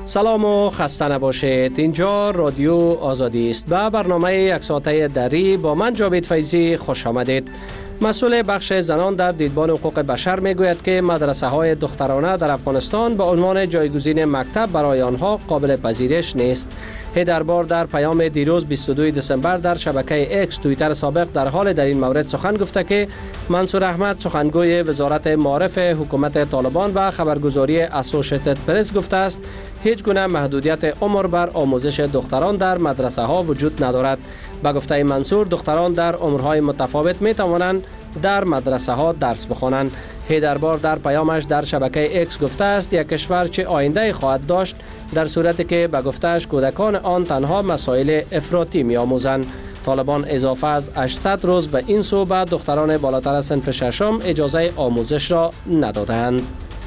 سلام و خسته نباشید. اینجا رادیو آزادی است. به برنامه یک ساعته دری با من جاوید فیضی خوش آمدید. مسئول بخش زنان در دیدبان حقوق بشر میگوید که مدرسه های دخترانه در افغانستان به عنوان جایگزین مکتب برای آنها قابل پذیرش نیست. هیدربار در پیام دیروز 22 دسامبر در شبکه اکس توییتر سابق در حال در این مورد سخن گفته که منصور احمد سخنگوی وزارت معارف حکومت طالبان و خبرگزاری اسوسییتد پرس گفته است هیچ گونه محدودیت عمر بر آموزش دختران در مدرسه ها وجود ندارد. به گفته منصور دختران در عمرهای متفاوت می توانند در مدرسه ها درس بخوانند. هیدربار در پیامش در شبکه اکس گفته است یک کشور چه آینده خواهد داشت در صورتی که به گفته‌اش کودکان آن تنها مسائل افراطی می آموزند. طالبان اضافه از 800 روز به این سو به دختران بالاتر از صنف ششم اجازه آموزش را ندادند.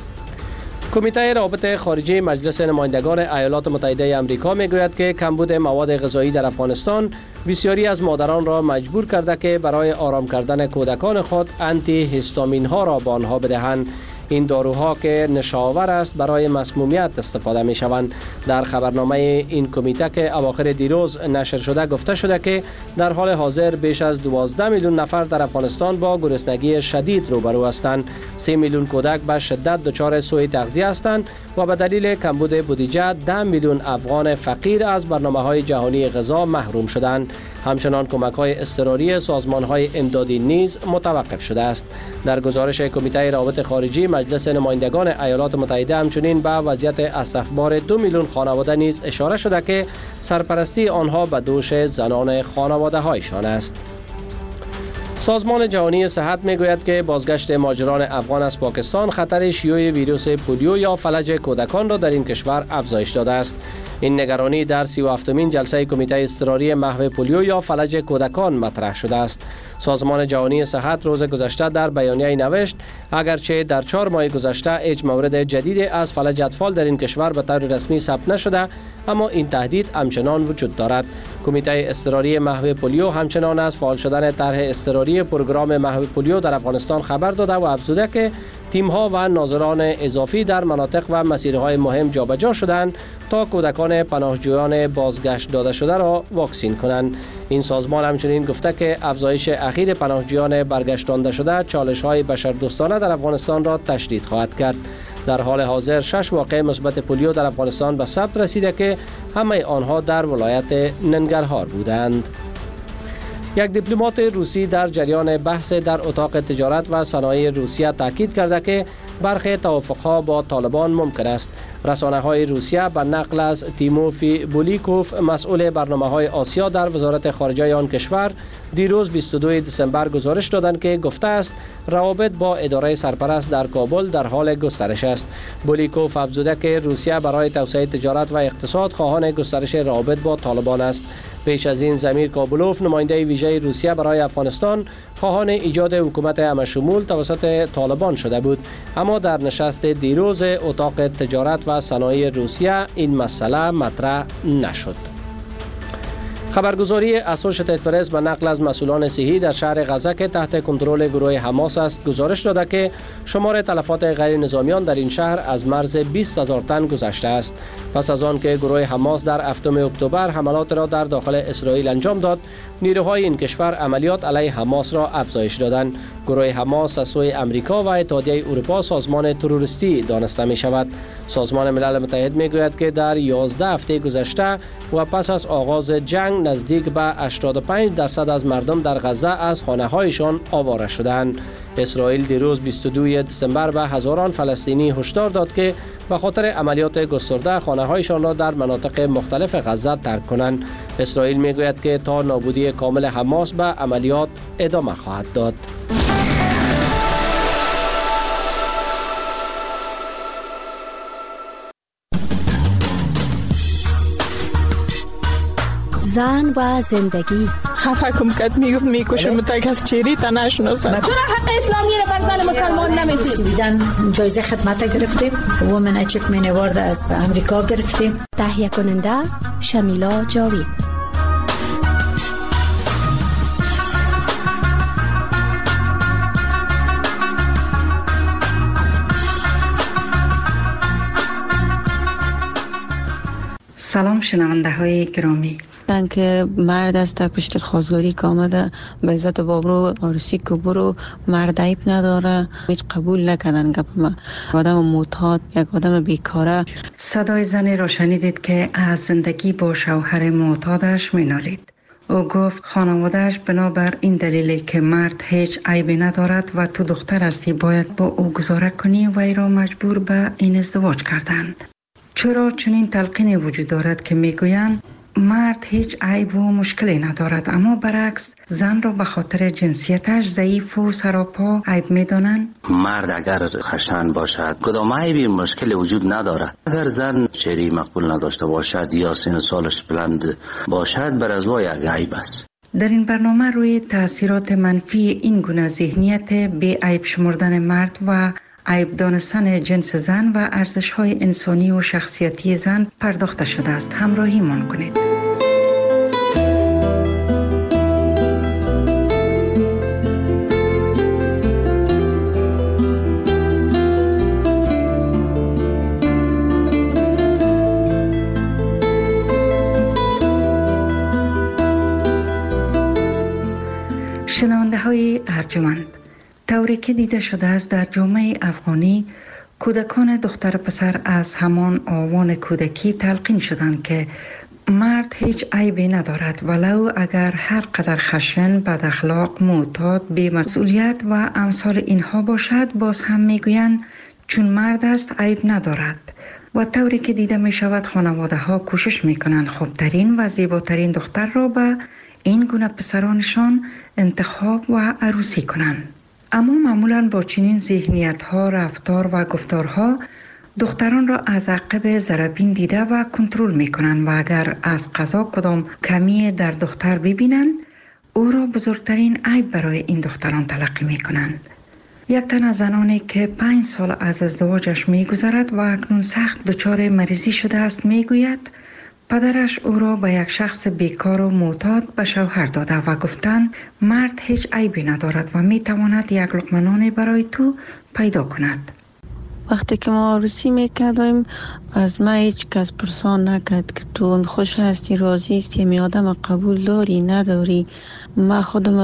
کمیته روابط خارجی مجلس نمایندگان ایالات متحده آمریکا میگوید که کمبود مواد غذایی در افغانستان بسیاری از مادران را مجبور کرده که برای آرام کردن کودکان خود آنتی هیستامین ها را به آنها بدهند. این داروها که نشاور است برای مسمومیت استفاده می شوند. در خبرنامه این کمیته که اواخر دیروز نشر شده گفته شده که در حال حاضر بیش از 12 میلیون نفر در افغانستان با گرسنگی شدید روبرو هستند. 3 میلیون کودک به شدت دچار سوء تغذیه هستند و به دلیل کمبود بودجه 10 میلیون افغان فقیر از برنامه‌های جهانی غذا محروم شدند. همچنان کمک‌های اضطراری سازمان‌های امدادی نیز متوقف شده است. در گزارش کمیته روابط خارجی مجلس نمایندگان ایالات متحده همچنین به وضعیت اسفبار 2 میلیون خانواده نیز اشاره شده که سرپرستی آنها به دوش زنان خانواده‌هایشان است. سازمان جهانی صحت میگوید که بازگشت مهاجران افغان از پاکستان خطر شیوع ویروس پولیو یا فلج کودکان را در این کشور افزایش داده است. این نگرانی در 37مین جلسه کمیته اضطراری محو پولیو یا فلج کودکان مطرح شده است. سازمان جهانی صحت روز گذشته در بیانیه نوشت اگرچه در 4 ماه گذشته هیچ مورد جدید از فلج اطفال در این کشور به طور رسمی ثبت نشده، اما این تهدید همچنان وجود دارد. کمیته اضطراری محو پولیو همچنان از فعال شدن طرح اضطراری پروگرام محو پولیو در افغانستان خبر داده و افزوده که تیم‌ها و ناظران اضافی در مناطق و مسیرهای مهم جابجا شدند تا کودکان پناهجویان بازگشت داده شده را واکسین کنند. این سازمان همچنین گفته که افزایش اخیر پناهجویان برگشتانده شده چالش‌های بشردوستانه در افغانستان را تشدید خواهد کرد. در حال حاضر 6 واقعه مثبت پولیو در افغانستان به ثبت رسیده که همه آنها در ولایت ننگرهار بودند. یک دیپلمات روسی در جریان بحث در اتاق تجارت و صنایع روسیه تاکید کرده که برخی توافقها با طالبان ممکن است. رسانه‌های روسیه به نقل از تیموفی بولیکوف مسئول برنامه‌های آسیا در وزارت خارجه آن کشور دیروز 22 دسامبر گزارش دادند که گفته است روابط با اداره سرپرست در کابل در حال گسترش است. بولیکوف افزوده که روسیه برای توسعه تجارت و اقتصاد خواهان گسترش روابط با طالبان است. پیش از این زمیر کابلوف نماینده ویژه روسیه برای افغانستان خواهان ایجاد حکومت همه‌شمول توسط طالبان شده بود، اما در نشست دیروز اتاق تجارت و صنایع روسیه این مسئله مطرح نشد. خبرگزاری اسوسییتد پرس به نقل از مسئولان صحی در شهر غزه که تحت کنترل گروه حماس است گزارش داده که شمار تلفات غیر نظامیان در این شهر از مرز 20,000 تن گذشته است. پس از آن که گروه حماس در 7 اکتبر حملات را در داخل اسرائیل انجام داد، نیروهای این کشور عملیات علیه حماس را افزایش دادند. گروه حماس از سوی امریکا و اتحادیه اروپا سازمان تروریستی دانسته می شود. سازمان ملل متحد می گوید که در 11 هفته گذشته و پس از آغاز جنگ نزدیک به 85% از مردم در غزه از خانه‌هایشان آواره شدند. اسرائیل دیروز 22 دسامبر به هزاران فلسطینی هشدار داد که به خاطر عملیات گسترده خانه‌هایشان را در مناطق مختلف غزه ترک کنند. اسرائیل میگوید که تا نابودی کامل حماس به عملیات ادامه خواهد داد. زن و زندگی خفه کم کد میکشم تا کس چیری تا نشناسم. چرا حق اسلامی رو بر زن مسلمان نمیدید؟ سویدن جایزه خدمت گرفتیم، وومن اچیومنت اوارد از امریکا گرفتیم. تهیه کننده شمیلا جاوید. سلام شنونده های گرامی. که مرد است پشت خواستگاری که آمده به عزت بابرو عروسی که برو مرد عیب نداره، هیچ قبول نکردن گپ ما. آدم معتاد، یک آدم بیکاره. صدای زنی را شنیدید که از زندگی با شوهر معتادش مینالید. او گفت خانوادهش بنابر این دلیلی که مرد هیچ عیبی ندارد و تو دختر هستی باید با او گذاره کنی و ای را مجبور به این ازدواج کردند. چرا چنین تلقینی وجود دارد که میگویند مرد هیچ عیب و مشکلی ندارد، اما برعکس زن را به خاطر جنسیتش ضعیف و سراپا عیب میدانند؟ مرد اگر خشن باشد کدام عیبی مشکلی وجود ندارد. اگر زن چهره مقبول نداشته باشد یا سن سالش بلند باشد بر از وی یک عیب است. در این برنامه روی تاثیرات منفی این گونه ذهنیت بی عیب شمردن مرد و عیب دانستن جنس زن و ارزش‌های انسانی و شخصیتی زن پرداخته شده است. همراهیمان کنید. شنونده های ارجمند، طوری که دیده شده است در جامعه افغانی کودکان دختر پسر از همان آوان کودکی تلقین شدند که مرد هیچ عیبی ندارد ولو اگر هر قدر خشن، بد اخلاق، معتاد، بی مسئولیت و امثال اینها باشد باز هم میگویند چون مرد است عیب ندارد. و طوری که دیده می شود خانواده ها کوشش می کنند خوبترین و زیباترین دختر را به این گونه پسرانشان انتخاب و عروسی کنند. اما معمولاً با چنین ذهنیت ها، رفتار و گفتارها دختران را از عقب ضربین دیده و کنترل می کنند و اگر از قضا کدام کمی در دختر ببینند او را بزرگترین عیب برای این دختران تلقی می کنند. یک تن از زنانی که 5 سال از ازدواجش می گذرد و اکنون سخت دچار مریضی شده است می گوید پدرش او را به یک شخص بیکار و معتاد به شوهر داده و گفتند مرد هیچ عیبی ندارد و می تواند یک لقمه نان برای تو پیدا کند. وقتی که ما عروسی میکردیم از ما هیچ کس پرسان نکرد که تو خوش هستی، راضی است که می آدم قبول داری نداری. ما خودم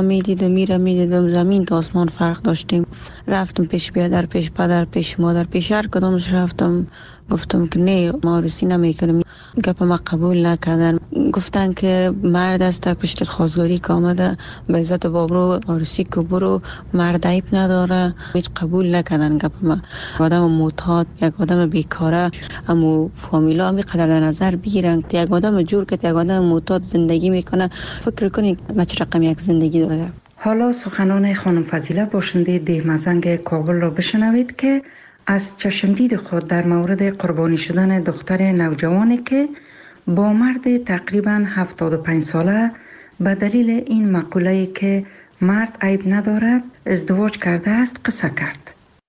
میدیدم زمین تا آسمان فرق داشتیم. رفتم پیش بیادر، پیش پدر، پیش مادر، پیش هر کدامش رفتم گفتم که نه ما عروسی نمیکنیم. گپ ما قبول نکردن. گفتن که مرد است پشت خواستگاری که آمده به عزت بابرو عروسی که برو مرد عیب نداره، هیچ قبول نکردن گپ ما. آدم معتاد، یک آدم بیکاره، اما فامیلا هم قدر در نظر بگیرن که یک آدم جور که یک آدم معتاد زندگی میکنه فکر کنید ما چه رقم یک زندگی داده. حالا سخنان خانم فضیله باشنده دهمزنگ کابل را بشنوید که از چشمدید خود در مورد قربانی شدن دختر نوجوانی که با مرد تقریباً 75 ساله به دلیل این مقوله که مرد عیب ندارد ازدواج کرده است قصه کرد.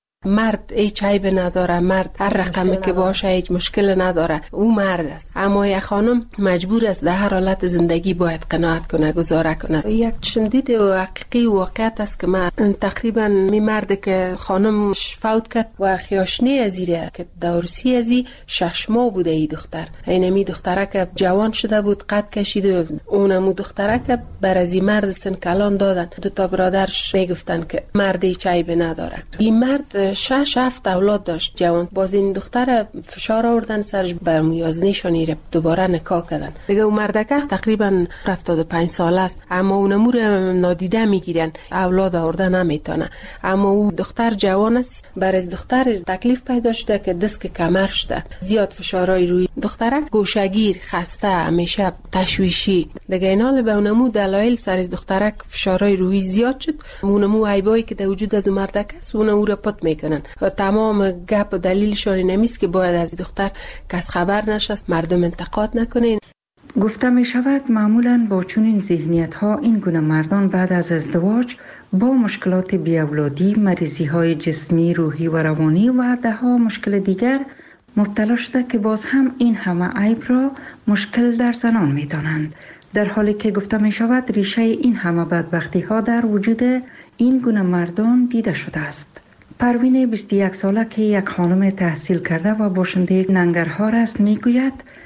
مرد هیچ عیب نداره، مرد هر رقمی که باشه هیچ مشکل نداره، او مرد است. اما یک خانم مجبور است در هر حالت زندگی باید قناعت کنه، گزاره کنه. یک شدید و حقیقی واقعیت است که من تقریبا می مرد که خانم فوت کرد و خیاشنی ازیره که دورسی ازی 6 ماه بوده ای دختر. اینمی دختره که جوان شده بود قد کشید و اونمو دختره که بر ازی مرد سن کلان دادن. 2 برادرش میگفتن که مرد هیچ عیب نداره. این مرد 6-7 اولاد داشت جوان. باز این دختر فشار آوردن سرش بر مویازنیشانی رو دوباره نکاح کردن. دیگه اون مردکه تقریبا 75 ساله است، اما اونمو رو نادیده میگیرن، اولاد آورده نمیتونه. اما او دختر جوان است، بر از دختر تکلیف پیدا شده که دست کمر شده، زیاد فشارای روی دخترک، گوشگیر، خسته، همیشه تشویشی. دیگه اینا به اونمو دلایل سر از دخترک فشارای روی زیاد شد. اونمو عیبایی که در وجود از مردک است اونمو رو پت میکنن و تمام گپ و دلیلشون نمیست که باید از دختر کس خبر نشست، مردم انتقاد نکنین. گفته می شود معمولاً با چنین ذهنیت ها این گونه مردان بعد از ازدواج با مشکلات بیاولادی، مریضی های جسمی، روحی و روانی و دهها مشکل دیگر مبتلا شده که باز هم این همه عیب را مشکل در زنان می دانند، در حالی که گفته می شود ریشه این همه بدبختی ها در وجود این گونه مردان دیده شده است. پروین 21 ساله که یک خانم تحصیل کرده و باشنده ننگرهار است می گوید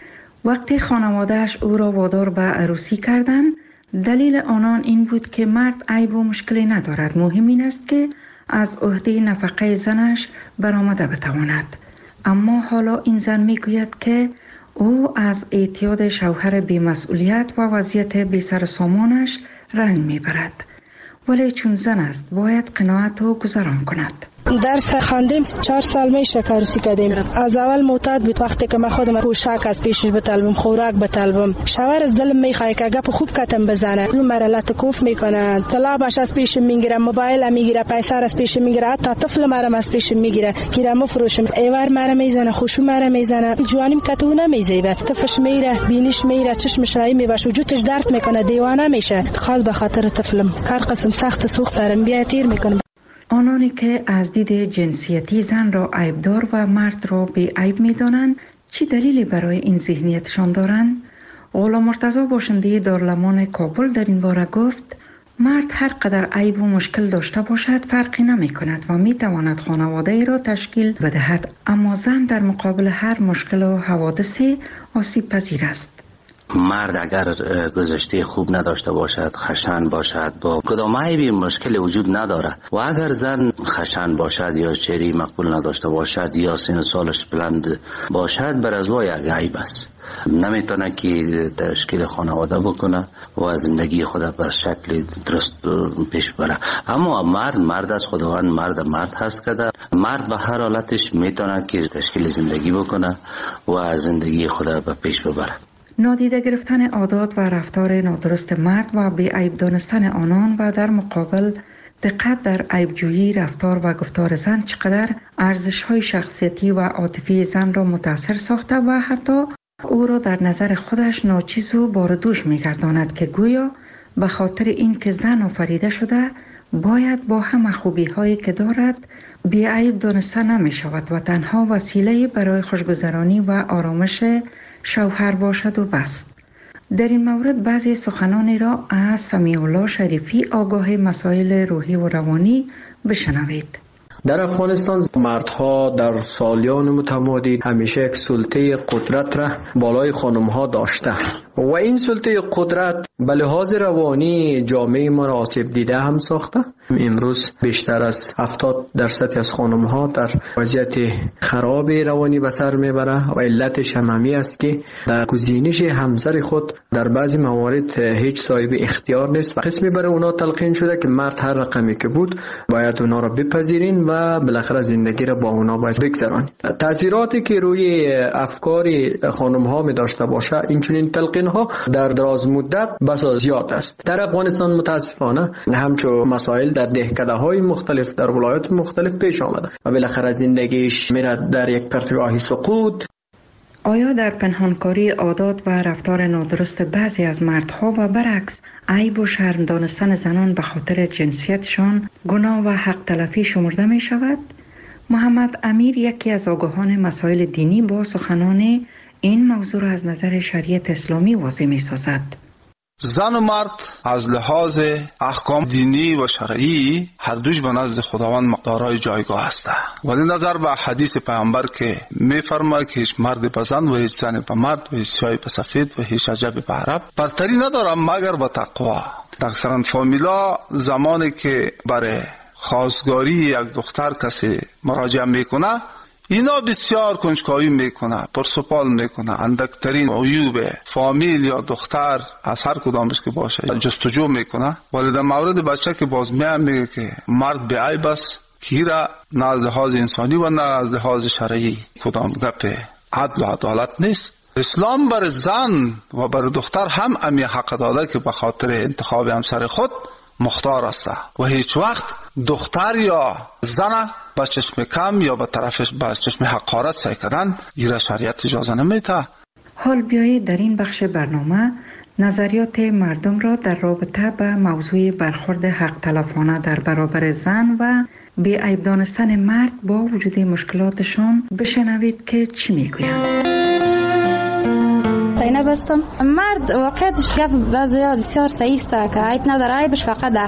وقتی خانوادهش او را وادار به عروسی کردند، دلیل آنان این بود که مرد عیب و مشکلی ندارد. مهم این است که از عهده نفقه زنش برآمده بتواند. اما حالا این زن میگوید که او از اعتیاد شوهر بی‌مسئولیت و وضعیت بی سر و سامانش رنج میبرد. ولی چون زن است باید قناعت و گذران کند. درس خواندیم 4 سال میشه که عروسی کردیم. از اول معتاد بود وقتی که من خودم پوشاک از پیشش بطلبم، خوراک بطلبم. شوهر از دلم میخواد که گپ خوب کتم بزنه. اون مرا لطکوف میکنه، طلبش از پیش میگیره، موبایل میگیره، پیسه از پیش میگیره، حتی طفل مرا از پیش میگیره، گیرم مفروشم، ایوار مرا میزنه، خوشو مرا میزنه. جوانیم کتو نمیزیبه، طفلش میره، بینیش میره، چشمش رای میباشه، وجودش درد میکنه، دیوانه میشه. خاص به خاطر طفلم کار قسم سخت سوخت دارم بیا تیر میکنه. آنانی که از دید جنسیتی زن را عیبدار و مرد را بی عیب می دانند، چی دلیلی برای این ذهنیتشان دارند؟ غلام مرتضی باشنده دارالمان کابل در این باره گفت مرد هر قدر عیب و مشکل داشته باشد فرقی نمی کند و می تواند خانواده ای را تشکیل بدهد، اما زن در مقابل هر مشکل و حوادثی آسیب پذیر است. مرد اگر گذشته خوب نداشته باشد، خشن باشد، با کدام عیبی مشکل وجود نداره. و اگر زن خشن باشد یا چهره مقبول نداشته باشد یا سن سالش بلند باشد، بر از وای یک عیب است. نمیتونه که تشکیل خانواده بکنه و زندگی خود به شکل درست پیش بره. اما مرد از خداوند مرد هست که مرد به هر حالتش میتونه که تشکیل زندگی بکنه و زندگی خود به پیش ببره. نادیده گرفتن عادات و رفتار نادرست مرد و بی عیب دانستن آنان و در مقابل دقت در عیبجویی رفتار و گفتار زن چقدر ارزش‌های شخصیتی و عاطفی زن را متاثر ساخته و حتی او را در نظر خودش ناچیز و باردوش می‌گرداند که گویا به خاطر این که زن آفریده شده باید با همه خوبی‌هایی که دارد بی عیب دانسته نمی‌شود و تنها وسیله برای خوشگذرانی و آرامش شوهر باشد و بس. در این مورد بعضی سخنانی را از سمیع الله شریفی آگاه مسائل روحی و روانی بشنوید. در افغانستان مردها در سالیان متمادی همیشه یک سلطه قدرت را بالای خانمها داشته و این سلطه قدرت به لحاظ روانی جامعه ما را آسیب دیده هم ساخته. امروز بیشتر از 70% از خانمها در وضعیت خراب روانی به سر میبره و علتش همین است که در گزینش همسر خود در بعضی موارد هیچ صاحب اختیار نیست و قسمی برای اونا تلقین شده که مرد هر رقمی که بود باید اونا را بپذیرین و بالاخره زندگی را با اونا باید بگذرانید. تاثیراتی که روی افکار خانمها می داشته باشه این چنین تلقین ها در دراز مدت بسا زیاد است. در افغانستان متاسفانه همچون مسائل در دهکده های مختلف در ولایات مختلف پیش آمده و بالاخره زندگیش میره در یک پرتگاهی سقوط. آیا در پنهانکاری عادات و رفتار نادرست بعضی از مردها و برعکس عیب و شرم دانستن زنان به خاطر جنسیتشان گناه و حق تلفی شمرده می شود؟ محمد امیر یکی از آگاهان مسائل دینی با سخنان این موضوع را از نظر شریعت اسلامی واضح می سازد. زن و مرد از لحاظ احکام دینی و شرعی هر دوش به نزد خداوند دارای جایگاه هستند. ولی نظر به حدیث پیامبر که می‌فرماید که هیچ مرد به زن و هیچ زن به مرد و هیچ سیاه به سفید و هیچ عجب به عرب برتری ندارد مگر به تقوا. اکثرا فامیلا زمانی که برای خواستگاری یک دختر کسی مراجعه میکنه اینا بسیار کنجکاوی میکنه، پرسپال میکنه، اندکترین عیوب فامیل یا دختر از هر کدامش که باشه جستجو میکنه. ولی در مورد بچه که باز میگه که مرد به عیب است که را نه از لحاظ انسانی و نه از لحاظ شرعی کدام گپ عدل و عدالت نیست. اسلام بر زن و بر دختر هم امی حق داده که به خاطر انتخاب همسر خود مختار است و هیچ وقت دختر یا زن با چشم کم یا با طرفش با چشم حقارت سعی کردن ایره شریعت اجازه نمیده. حال بیایید در این بخش برنامه نظریات مردم را در رابطه با موضوع برخورد حق تلفانه در برابر زن و بی عیب دانستن مرد با وجود مشکلاتشان بشنوید که چی میگویند. زینب هستم. مرد واقعیتش گپ بسیار صحیح است که عیب نداره، عیبش فقط